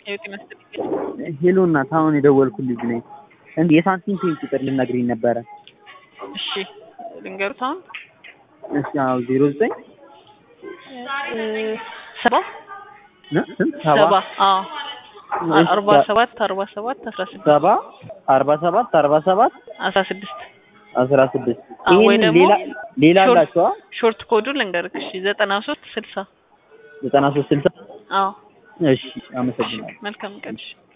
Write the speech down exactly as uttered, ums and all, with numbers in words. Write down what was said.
ህይወት ይመስልኝ ሄሎ እናት አሁን የደወልኩልሽ ነኝ እንዴ የሳንቲም ፔን ቁጥር ልነግሪኝ ነበረ እሺ ልንገሩት አሁን እሺ አዎ ዜሮ ዘጠኝ ሰባ ስንት ሰባ አዎ አርባ ሰባት አርባ ሰባት አስራ ስድስት ሰባ አርባ ሰባት አርባ ሰባት አስራ ስድስት አስራ ስድስት ወይ ደግሞ ሌላ ሌላ አላችሁ ሾርት ኮዱን ልንገርክ እሺ ዘጠና ሶስት ስልሳ ዘጠና ሶስት ስልሳ አዎ እሺ አመሰግናለሁ መልካም ቀን